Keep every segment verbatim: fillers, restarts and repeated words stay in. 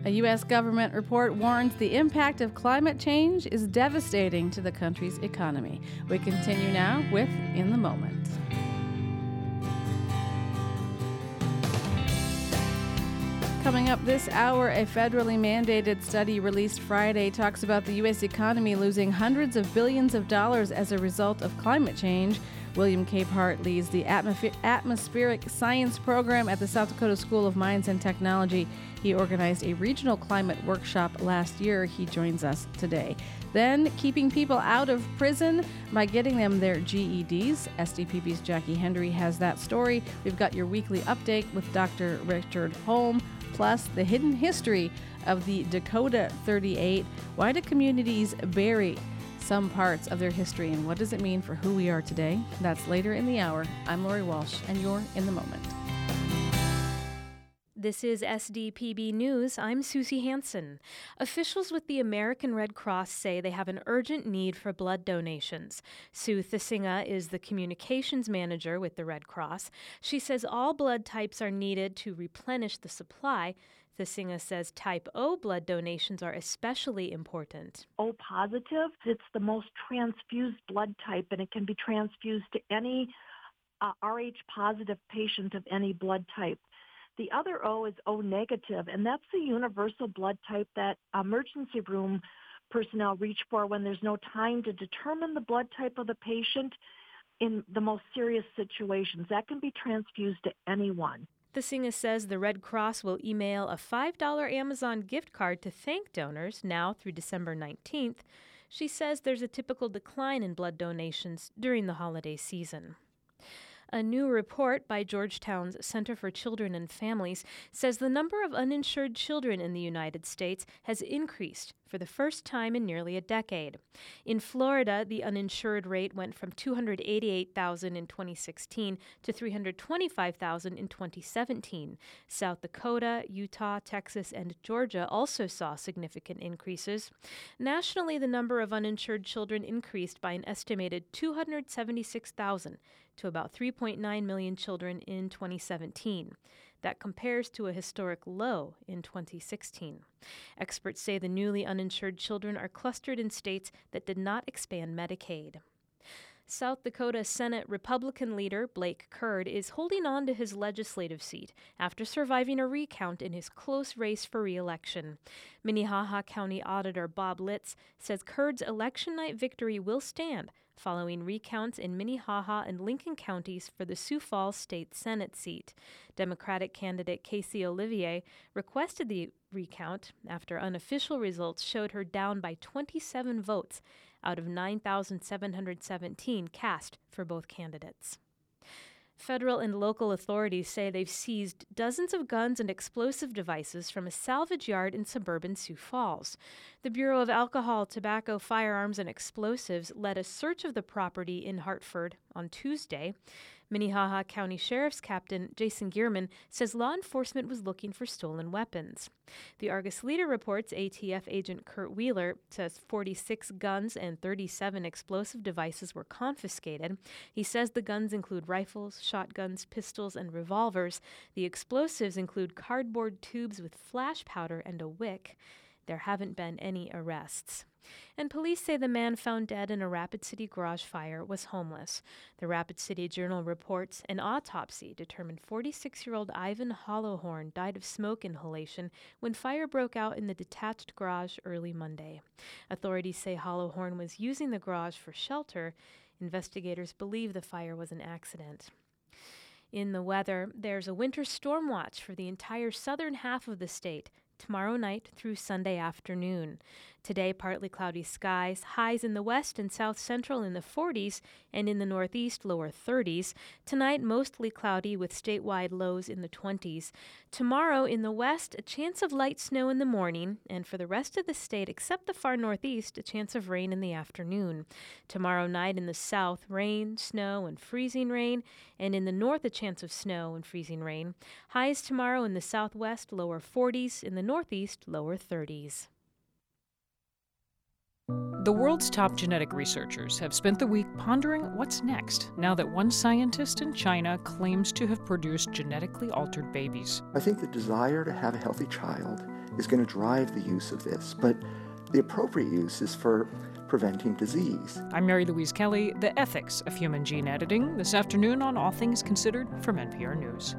A U S government report warns the impact of climate change is devastating to the country's economy. We continue now with In the Moment. Coming up this hour, a federally mandated study released Friday talks about the U S economy losing hundreds of billions of dollars as a result of climate change. William Capehart leads the Atmospheric Atmospheric Science program at the South Dakota School of Mines and Technology. He organized a regional climate workshop last year. He joins us today. Then, keeping people out of prison by getting them their G E Ds. S D P B's Jackie Hendry has that story. We've got your weekly update with Doctor Richard Holm, plus the hidden history of the Dakota thirty-eight. Why do communities bury some parts of their history, and what does it mean for who we are today? That's later in the hour. I'm Lori Walsh, and you're In the Moment. This is S D P B News. I'm Susie Hansen. Officials with the American Red Cross say they have an urgent need for blood donations. Sue Thisinga is the communications manager with the Red Cross. She says all blood types are needed to replenish the supply. Thisinga says type O blood donations are especially important. O positive, it's the most transfused blood type, and it can be transfused to any uh, R H positive patient of any blood type. The other O is O negative, and that's the universal blood type that emergency room personnel reach for when there's no time to determine the blood type of the patient in the most serious situations. That can be transfused to anyone. Thisinga says the Red Cross will email a five dollars Amazon gift card to thank donors now through December nineteenth. She says there's a typical decline in blood donations during the holiday season. A new report by Georgetown's Center for Children and Families says the number of uninsured children in the United States has increased for the first time in nearly a decade. In Florida, the uninsured rate went from two hundred eighty-eight thousand in twenty sixteen to three hundred twenty-five thousand in twenty seventeen. South Dakota, Utah, Texas, and Georgia also saw significant increases. Nationally, the number of uninsured children increased by an estimated two hundred seventy-six thousand to about three point nine million children in twenty seventeen. That compares to a historic low in twenty sixteen. Experts say the newly uninsured children are clustered in states that did not expand Medicaid. South Dakota Senate Republican leader Blake Kurd is holding on to his legislative seat after surviving a recount in his close race for re-election. Minnehaha County Auditor Bob Litz says Kurd's election night victory will stand following recounts in Minnehaha and Lincoln counties for the Sioux Falls State Senate seat. Democratic candidate Casey Olivier requested the recount after unofficial results showed her down by twenty-seven votes out of nine thousand seven hundred seventeen cast for both candidates. Federal and local authorities say they've seized dozens of guns and explosive devices from a salvage yard in suburban Sioux Falls. The Bureau of Alcohol, Tobacco, Firearms, and Explosives led a search of the property in Hartford on Tuesday. Minnehaha County Sheriff's Captain Jason Gearman says law enforcement was looking for stolen weapons. The Argus Leader reports A T F agent Kurt Wheeler says forty-six guns and thirty-seven explosive devices were confiscated. He says the guns include rifles, shotguns, pistols, and revolvers. The explosives include cardboard tubes with flash powder and a wick. There haven't been any arrests. And police say the man found dead in a Rapid City garage fire was homeless. The Rapid City Journal reports an autopsy determined forty-six-year-old Ivan Hollowhorn died of smoke inhalation when fire broke out in the detached garage early Monday. Authorities say Hollowhorn was using the garage for shelter. Investigators believe the fire was an accident. In the weather, there's a winter storm watch for the entire southern half of the state tomorrow night through Sunday afternoon. Today, partly cloudy skies, highs in the west and south central in the forties and in the northeast lower thirties. Tonight, mostly cloudy with statewide lows in the twenties. Tomorrow, in the west, a chance of light snow in the morning, and for the rest of the state except the far northeast, a chance of rain in the afternoon. Tomorrow night in the south, rain, snow, and freezing rain, and in the north, a chance of snow and freezing rain. Highs tomorrow in the southwest, lower forties, in the northeast, lower thirties. The world's top genetic researchers have spent the week pondering what's next now that one scientist in China claims to have produced genetically altered babies. I think the desire to have a healthy child is going to drive the use of this, but the appropriate use is for preventing disease. I'm Mary Louise Kelly, the ethics of human gene editing, this afternoon on All Things Considered from N P R News.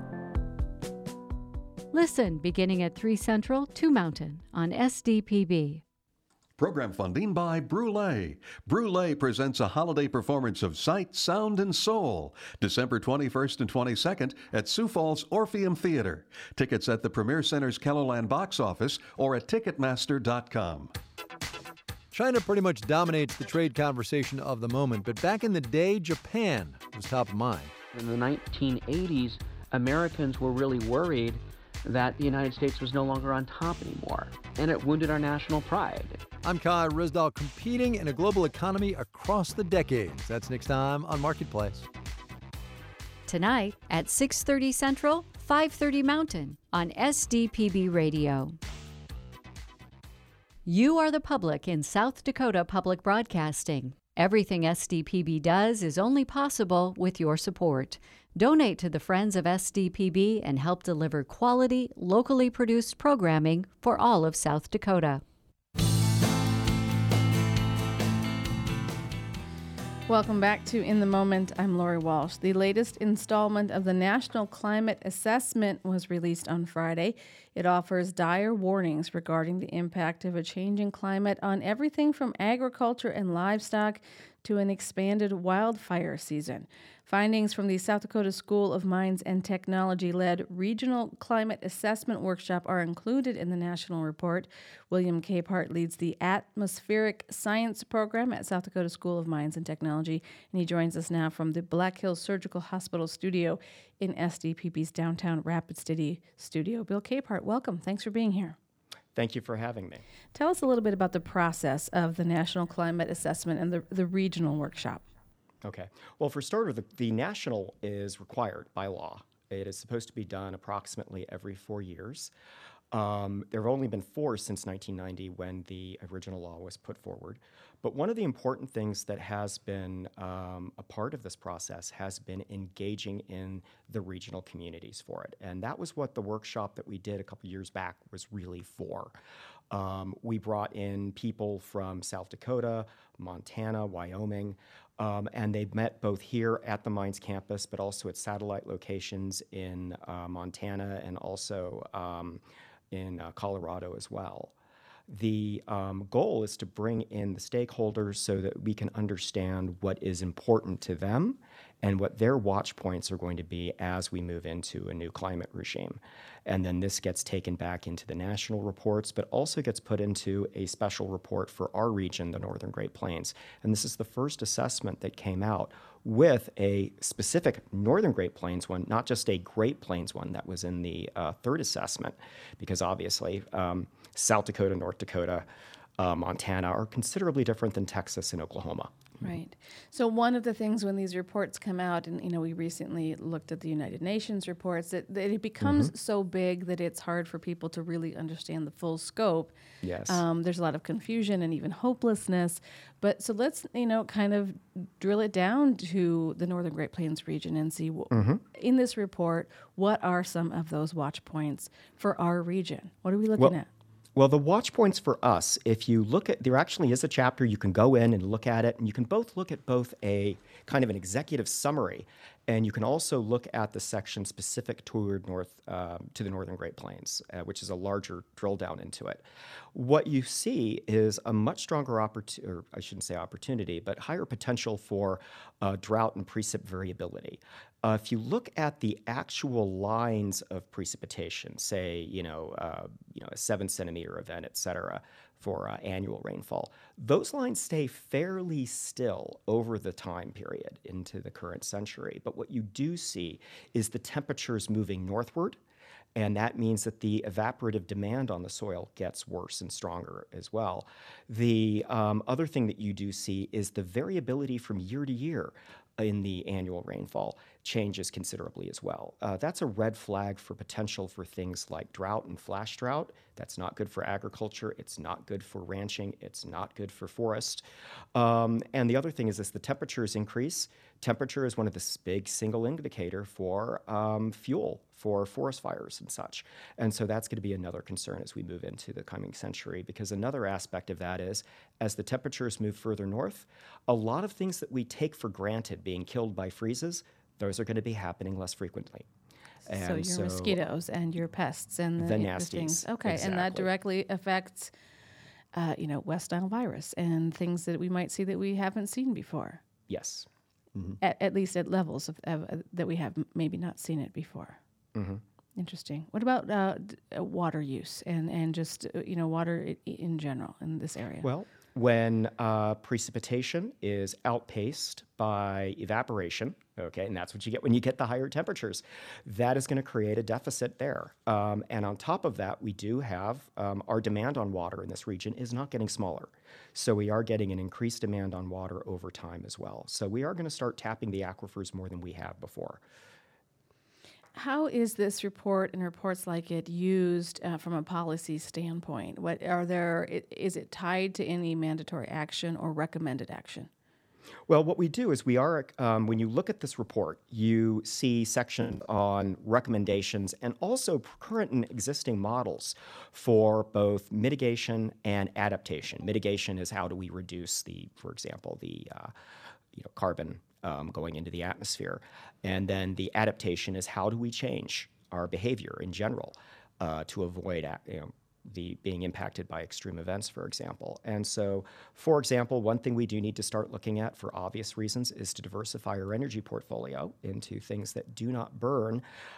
Listen beginning at three Central, two Mountain on S D P B. Program funding by Brule. Brule presents a holiday performance of Sight, Sound, and Soul, December twenty-first and twenty-second at Sioux Falls Orpheum Theater. Tickets at the Premier Center's Kellerland box office or at Ticketmaster dot com. China pretty much dominates the trade conversation of the moment, but back in the day, Japan was top of mind. In the nineteen eighties, Americans were really worried that the United States was no longer on top anymore, and it wounded our national pride. I'm Kai Risdal, competing in a global economy across the decades. That's next time on Marketplace. Tonight at six thirty Central, five thirty Mountain on S D P B Radio. You are the public in South Dakota Public Broadcasting. Everything S D P B does is only possible with your support. Donate to the Friends of S D P B and help deliver quality, locally produced programming for all of South Dakota. Welcome back to In the Moment. I'm Lori Walsh. The latest installment of the National Climate Assessment was released on Friday. It offers dire warnings regarding the impact of a changing climate on everything from agriculture and livestock to an expanded wildfire season. Findings from the South Dakota School of Mines and Technology-led Regional Climate Assessment Workshop are included in the national report. William Capehart leads the Atmospheric Science Program at South Dakota School of Mines and Technology, and he joins us now from the Black Hills Surgical Hospital studio in S D P B's downtown Rapid City studio. Bill Capehart, welcome. Thanks for being here. Thank you for having me. Tell us a little bit about the process of the National Climate Assessment and the, the regional workshop. Okay. Well, for starters, the, the national is required by law. It is supposed to be done approximately every four years. Um, there have only been four since nineteen ninety when the original law was put forward. But one of the important things that has been um, a part of this process has been engaging in the regional communities for it. And that was what the workshop that we did a couple years back was really for. Um, we brought in people from South Dakota, Montana, Wyoming, um, and they met both here at the Mines campus, but also at satellite locations in uh, Montana and also um, in uh, Colorado as well. The um, goal is to bring in the stakeholders so that we can understand what is important to them and what their watch points are going to be as we move into a new climate regime. And then this gets taken back into the national reports, but also gets put into a special report for our region, the Northern Great Plains. And this is the first assessment that came out with a specific Northern Great Plains one, not just a Great Plains one that was in the uh, third assessment, because obviously um, South Dakota, North Dakota, uh, Montana are considerably different than Texas and Oklahoma. Right. So one of the things when these reports come out, and you know, we recently looked at the United Nations reports, that, that it becomes mm-hmm. so big that it's hard for people to really understand the full scope. Yes. Um, there's a lot of confusion and even hopelessness. But so let's, you know, kind of drill it down to the Northern Great Plains region and see w- mm-hmm. in this report, what are some of those watch points for our region? What are we looking well, at? Well, the watch points for us, if you look at, there actually is a chapter you can go in and look at it, and you can both look at both a kind of an executive summary, and you can also look at the section specific toward north uh, to the Northern Great Plains, uh, which is a larger drill down into it. What you see is a much stronger opportunity, or I shouldn't say opportunity, but higher potential for uh, drought and precip variability. Uh, if you look at the actual lines of precipitation, say, you know, uh, you know, a seven centimeter event, et cetera, for uh, annual rainfall, those lines stay fairly still over the time period into the current century. But what you do see is the temperatures moving northward, and that means that the evaporative demand on the soil gets worse and stronger as well. The um, other thing that you do see is the variability from year to year in the annual rainfall. changes considerably as well. Uh, that's a red flag for potential for things like drought and flash drought. That's not good for agriculture. It's not good for ranching. It's not good for forest. Um, and the other thing is, as the temperatures increase, temperature is one of the big single indicator for um, fuel for forest fires and such. And so that's going to be another concern as we move into the coming century, because another aspect of that is, as the temperatures move further north, a lot of things that we take for granted being killed by freezes, those are going to be happening less frequently. And so your so mosquitoes and your pests and the, the the nasties. Things. Okay, exactly. And that directly affects, uh, you know, West Nile virus and things that we might see that we haven't seen before. Yes. Mm-hmm. At, at least at levels of, of uh, that we have maybe not seen it before. Mm-hmm. Interesting. What about uh, d- uh, water use and and just uh, you know water I- in general in this area? Well, when uh, precipitation is outpaced by evaporation, okay, and that's what you get when you get the higher temperatures, that is going to create a deficit there. Um, and on top of that, we do have um, our demand on water in this region is not getting smaller. So we are getting an increased demand on water over time as well. So we are going to start tapping the aquifers more than we have before. How is this report and reports like it used uh, from a policy standpoint? What are there? Is it tied to any mandatory action or recommended action? Well, what we do is we are, um, when you look at this report, you see sections on recommendations and also current and existing models for both mitigation and adaptation. Mitigation is how do we reduce the, for example, the uh, you know, carbon um, going into the atmosphere. And then the adaptation is how do we change our behavior in general uh, to avoid you know, the being impacted by extreme events, for example. And so, for example, one thing we do need to start looking at for obvious reasons is to diversify our energy portfolio into things that do not burn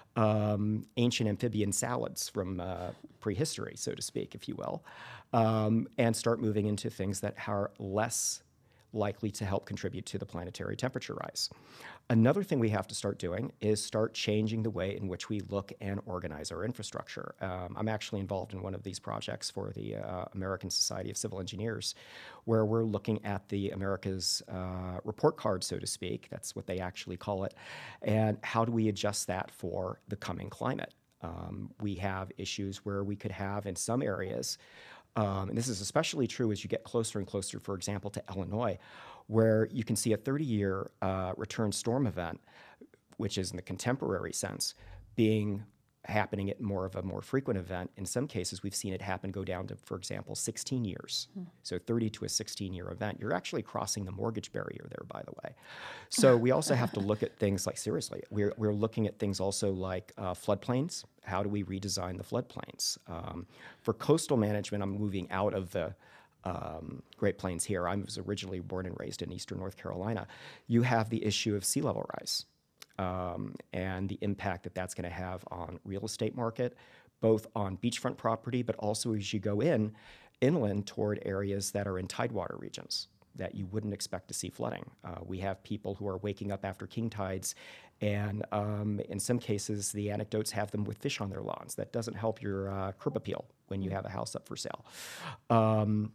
um, ancient amphibian salads from uh, prehistory, so to speak, if you will, um, and start moving into things that are less likely to help contribute to the planetary temperature rise. Another thing we have to start doing is start changing the way in which we look and organize our infrastructure. Um, I'm actually involved in one of these projects for the uh, American Society of Civil Engineers, where we're looking at the America's uh, report card, so to speak. That's what they actually call it. And how do we adjust that for the coming climate? Um, we have issues where we could have, in some areas, Um, and this is especially true as you get closer and closer, for example, to Illinois, where you can see a thirty-year uh, return storm event, which is in the contemporary sense, being happening at more of a more frequent event. In some cases, we've seen it happen go down to, for example, sixteen years. Hmm. So thirty to a sixteen-year event. You're actually crossing the mortgage barrier there, by the way. So we also have to look at things like, seriously, we're, we're looking at things also like uh, floodplains. How do we redesign the floodplains? Um, for coastal management, I'm moving out of the um, Great Plains here. I was originally born and raised in eastern North Carolina. You have the issue of sea level rise. Um, and the impact that that's going to have on real estate market, both on beachfront property, but also as you go in inland toward areas that are in tidewater regions that you wouldn't expect to see flooding. Uh, we have people who are waking up after king tides, and um, in some cases, the anecdotes have them with fish on their lawns. That doesn't help your uh, curb appeal when you have a house up for sale. Um,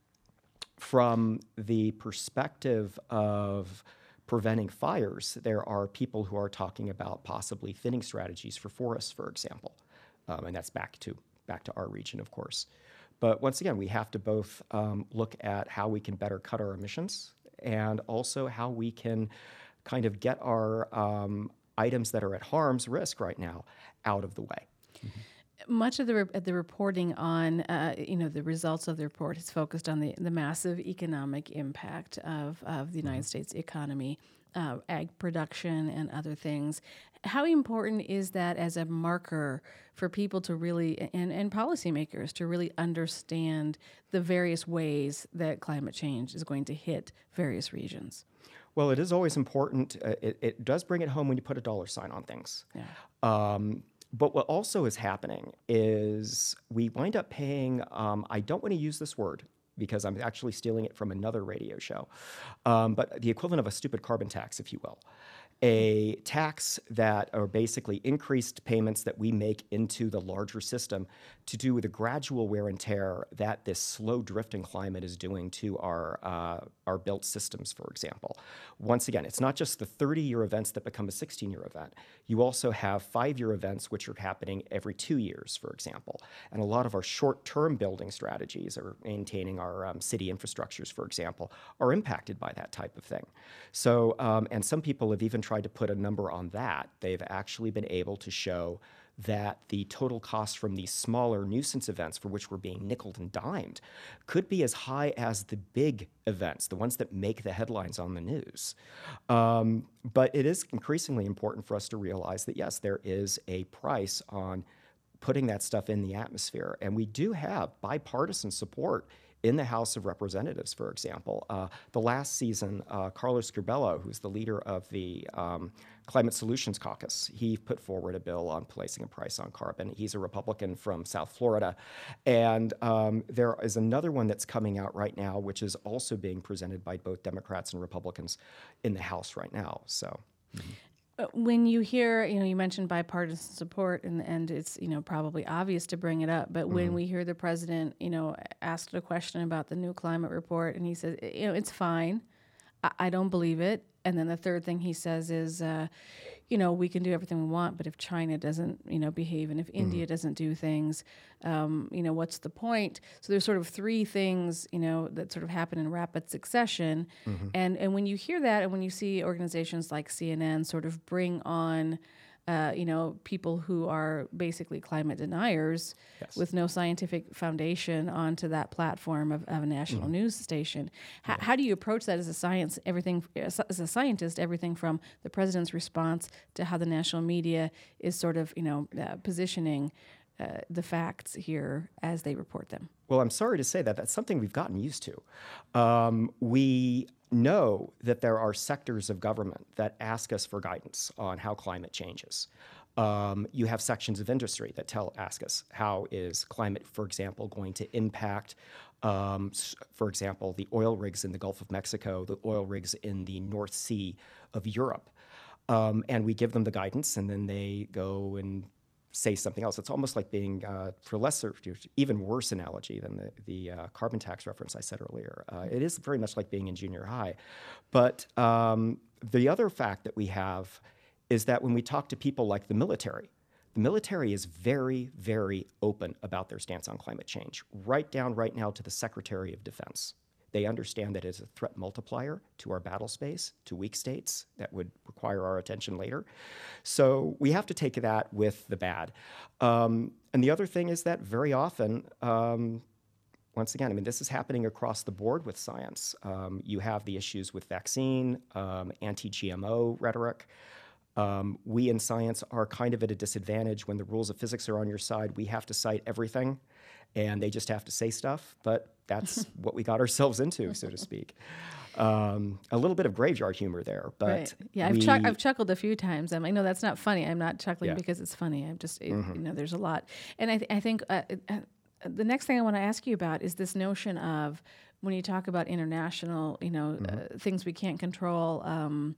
from the perspective of preventing fires, there are people who are talking about possibly thinning strategies for forests, for example, um, and that's back to back to our region, of course. But once again, we have to both um, look at how we can better cut our emissions and also how we can kind of get our um, items that are at harm's risk right now out of the way. Mm-hmm. Much of the re- the reporting on, uh, you know, the results of the report is focused on the, the massive economic impact of, of the United States economy, uh, ag production, and other things. How important is that as a marker for people to really, and, and policymakers to really understand the various ways that climate change is going to hit various regions? Well, it is always important. Uh, it, it does bring it home when you put a dollar sign on things. Yeah. Um, But what also is happening is we wind up paying, um, I don't want to use this word because I'm actually stealing it from another radio show, um, but the equivalent of a stupid carbon tax, if you will. a tax that are basically increased payments that we make into the larger system to do with the gradual wear and tear that this slow drifting climate is doing to our uh, our built systems, for example. Once again, it's not just the thirty-year events that become a sixteen-year event. You also have five-year events which are happening every two years, for example. And a lot of our short-term building strategies or maintaining our um, city infrastructures, for example, are impacted by that type of thing. So, um, and some people have even tried to put a number on that. They've actually been able to show that the total cost from these smaller nuisance events for which we're being nickeled and dimed could be as high as the big events, the ones that make the headlines on the news. Um, but it is increasingly important for us to realize that, yes, there is a price on putting that stuff in the atmosphere. And we do have bipartisan support in the House of Representatives, for example. Uh, the last season, uh, Carlos Curbelo, who's the leader of the um, Climate Solutions Caucus, he put forward a bill on placing a price on carbon. He's a Republican from South Florida. And um, there is another one that's coming out right now, which is also being presented by both Democrats and Republicans in the House right now. So. Mm-hmm. When you hear, you know, you mentioned bipartisan support, and, and it's, you know, probably obvious to bring it up, but when mm-hmm. we hear the president, you know, asked a question about the new climate report, and he says, you know, it's fine, I, I don't believe it. And then the third thing he says is, uh, you know, we can do everything we want, but if China doesn't, you know, behave, and if mm-hmm. India doesn't do things, um, you know, what's the point? So there's sort of three things, you know, that sort of happen in rapid succession. Mm-hmm. And and when you hear that, and when you see organizations like C N N sort of bring on, uh, you know, people who are basically climate deniers yes. with no scientific foundation onto that platform of, of a national mm-hmm. news station. H- yeah. How do you approach that as a science? Everything as a scientist, everything from the president's response to how the national media is sort of, you know, uh, positioning uh, the facts here as they report them. Well, I'm sorry to say that that's something we've gotten used to. Um, we know that there are sectors of government that ask us for guidance on how climate changes. Um, you have sections of industry that tell ask us how is climate, for example, going to impact, um, for example, the oil rigs in the Gulf of Mexico, the oil rigs in the North Sea of Europe. Um, and we give them the guidance, and then they go and say something else. It's almost like being, uh, for lesser, even worse analogy than the, the uh, carbon tax reference I said earlier. Uh, it is very much like being in junior high. But um, the other fact that we have is that when we talk to people like the military, the military is very, very open about their stance on climate change, right down right now to the Secretary of Defense. They understand that it's a threat multiplier to our battle space, to weak states that would require our attention later. So we have to take that with the bad. Um, and the other thing is that very often, um, once again, I mean, this is happening across the board with science. Um, you have the issues with vaccine, um, anti-G M O rhetoric. Um, we in science are kind of at a disadvantage when the rules of physics are on your side. We have to cite everything, and they just have to say stuff, but that's what we got ourselves into, so to speak. Um, a little bit of graveyard humor there, but right. yeah, we, I've, chuck- I've chuckled a few times. I'm like, no, that's not funny. I'm not chuckling yeah. because it's funny. I'm just, it, mm-hmm. you know, there's a lot, and I, th- I think uh, uh, the next thing I want to ask you about is this notion of when you talk about international, you know, mm-hmm. uh, things we can't control. Um,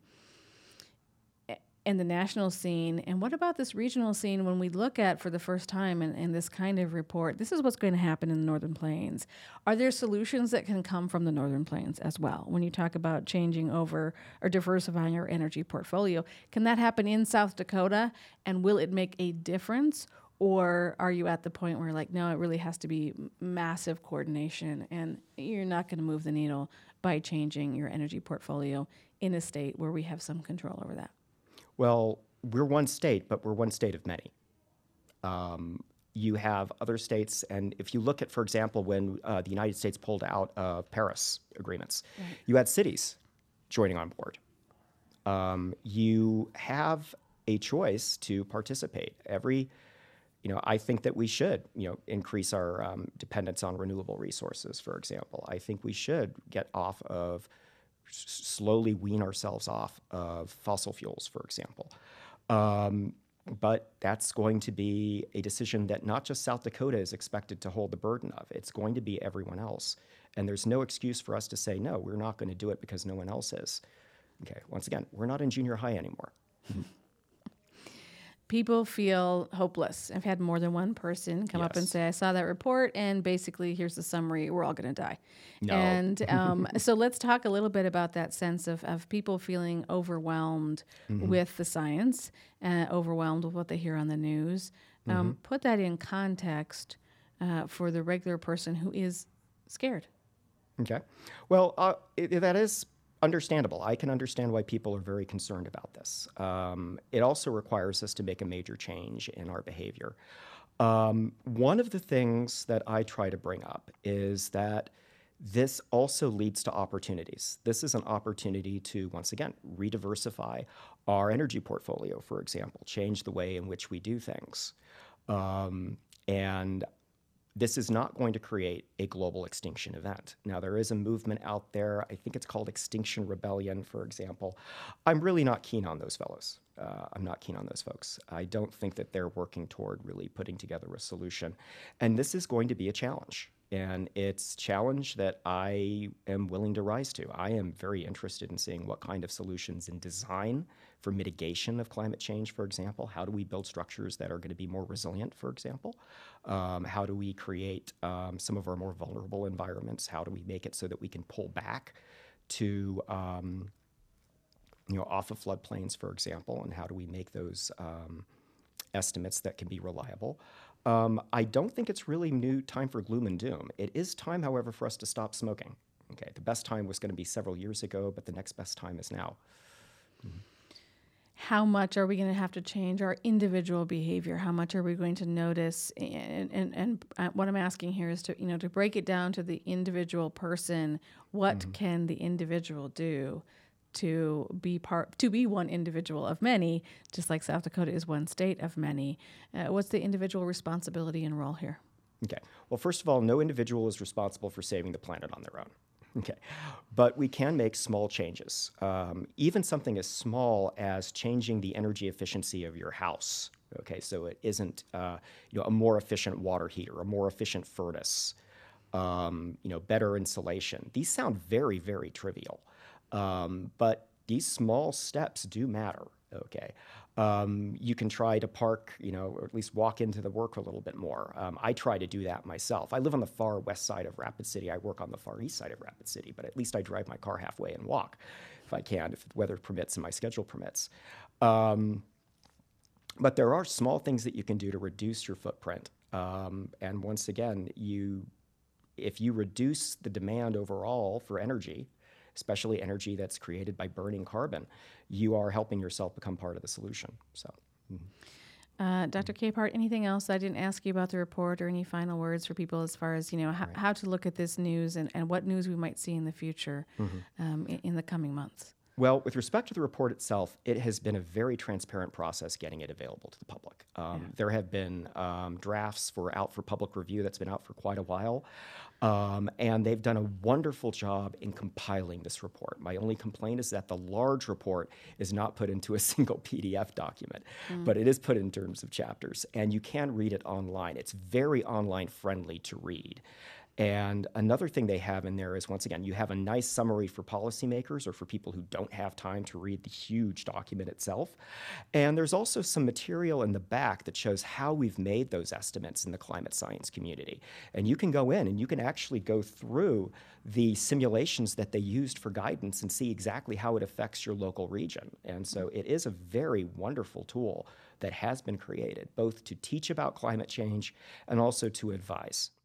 and the national scene, and what about this regional scene when we look at for the first time in, in this kind of report, this is what's going to happen in the Northern Plains. Are there solutions that can come from the Northern Plains as well? When you talk about changing over or diversifying our energy portfolio, can that happen in South Dakota, and will it make a difference? Or are you at the point where like, no, it really has to be massive coordination, and you're not going to move the needle by changing your energy portfolio in a state where we have some control over that? Well, we're one state, but we're one state of many. Um, you have other states, and if you look at, for example, when uh, the United States pulled out of Paris agreements, right. you had cities joining on board. Um, you have a choice to participate. Every, you know, I think that we should, you know, increase our um, dependence on renewable resources, for example. I think we should get off of slowly wean ourselves off of fossil fuels, for example. Um, but that's going to be a decision that not just South Dakota is expected to hold the burden of. It's going to be everyone else. And there's no excuse for us to say, no, we're not going to do it because no one else is. Okay, once again, we're not in junior high anymore. People feel hopeless. I've had more than one person come up and Yes. say, I saw that report, and basically, here's the summary, we're all going to die. No. And um, so let's talk a little bit about that sense of, of people feeling overwhelmed Mhm. with the science, uh, overwhelmed with what they hear on the news. Um, Mhm. Put that in context uh, for the regular person who is scared. Okay. Well, uh, it, that is understandable. I can understand why people are very concerned about this. Um, it also requires us to make a major change in our behavior. Um, one of the things that I try to bring up is that this also leads to opportunities. This is an opportunity to, once again, rediversify our energy portfolio, for example, change the way in which we do things. Um, and this is not going to create a global extinction event. Now, there is a movement out there. I think it's called Extinction Rebellion, for example. I'm really not keen on those fellows. Uh, I'm not keen on those folks. I don't think that they're working toward really putting together a solution. And this is going to be a challenge. And it's a challenge that I am willing to rise to. I am very interested in seeing what kind of solutions in design for mitigation of climate change, for example. How do we build structures that are going to be more resilient, for example? Um, how do we create um, some of our more vulnerable environments? How do we make it so that we can pull back to, um, you know, off of floodplains, for example? And how do we make those um, estimates that can be reliable? Um, I don't think it's really new time for gloom and doom. It is time, however, for us to stop smoking. Okay, the best time was going to be several years ago, but the next best time is now. Mm-hmm. How much are we going to have to change our individual behavior? How much are we going to notice? And, and, and uh, what I'm asking here is to, you know, to break it down to the individual person. What mm-hmm. can the individual do to be part, to be one individual of many, just like South Dakota is one state of many? Uh, what's the individual responsibility and role here? Okay. Well, first of all, no individual is responsible for saving the planet on their own. Okay. But we can make small changes. Um, even something as small as changing the energy efficiency of your house. Okay. So it isn't, uh, you know, a more efficient water heater, a more efficient furnace, um, you know, better insulation. These sound very, very trivial. Um, but these small steps do matter. Okay. Um, you can try to park, you know, or at least walk into the work a little bit more. Um, I try to do that myself. I live on the far west side of Rapid City. I work on the far east side of Rapid City, but at least I drive my car halfway and walk if I can, if the weather permits and my schedule permits. Um, but there are small things that you can do to reduce your footprint. Um, and once again, you, if you reduce the demand overall for energy, especially energy that's created by burning carbon, you are helping yourself become part of the solution. So, mm-hmm. uh, Doctor Capehart, anything else I didn't ask you about the report, or any final words for people as far as, you know, h- right. how to look at this news and, and what news we might see in the future mm-hmm. um, in, in the coming months? Well, with respect to the report itself, it has been a very transparent process getting it available to the public. Um, yeah. There have been um, drafts for out for public review that's been out for quite a while, um, and they've done a wonderful job in compiling this report. My only complaint is that the large report is not put into a single P D F document, mm. but it is put in terms of chapters, and you can read it online. It's very online friendly to read. And another thing they have in there is, once again, you have a nice summary for policymakers or for people who don't have time to read the huge document itself. And there's also some material in the back that shows how we've made those estimates in the climate science community. And you can go in and you can actually go through the simulations that they used for guidance and see exactly how it affects your local region. And so it is a very wonderful tool that has been created, both to teach about climate change and also to advise.